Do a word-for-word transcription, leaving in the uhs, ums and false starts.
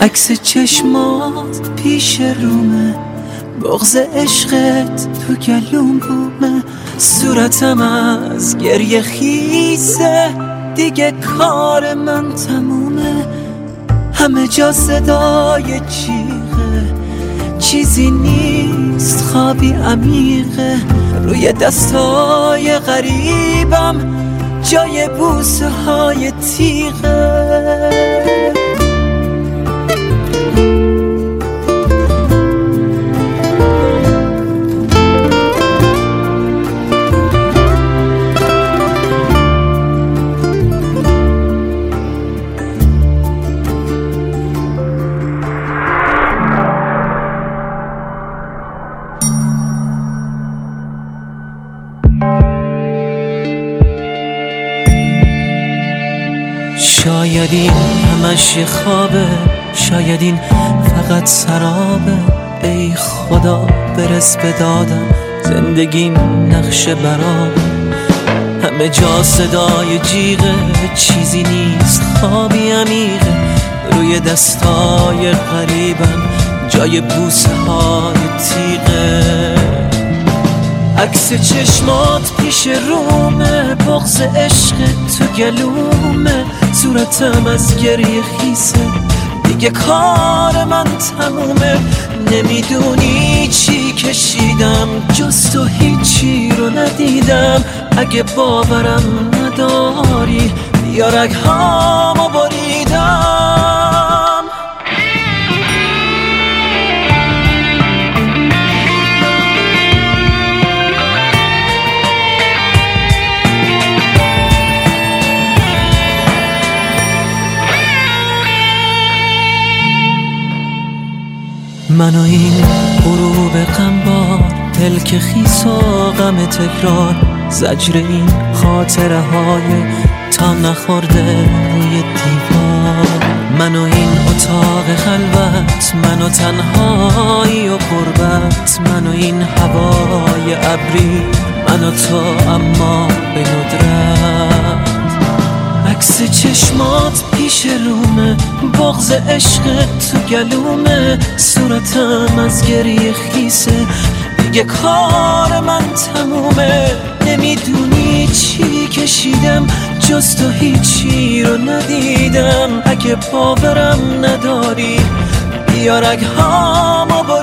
عکس چشمات پیش رومه، بغض عشقت تو گلوم بومه، صورتم از گریه خیسه، دیگه کار من تمومه. همه جا صدای جیغه، چیزی نیست خوابی عمیقه، روی دستای غریبم جای بوسه های تیغه. شاید این همش یه خوابه، شاید این فقط سرابه. ای خدا برس به دادم، زندگیم نقش برابه. همه جا صدای جیغه، چیزی نیست خوابی عمیقه، روی دستای غریبم جای بوسه های تیغه. عکس چشمات پیش رومه، بغض عشق تو گلومه، صورتم از گریه خیسه، دیگه کار من تمومه. نمیدونی چی کشیدم، جز تو هیچی رو ندیدم. اگه باورم نداری بیا رگهامو بریدم. من و این غروب غمبار، دل که خیس و غم تکرار، زجر این خاطره های تا نخورده روی دیوار. من و این اتاق خلوت، من و تنهایی و غربت، من و این هوای ابری، من و تو اما به ندرت. عکس چشمات پیش رومه، بغض عشق تو گلومه، صورتم از گریه خیسه، دیگه کار من تمومه. نمیدونی چی کشیدم، جز تو هیچی رو ندیدم. اگه باورم نداری بیا رگهامو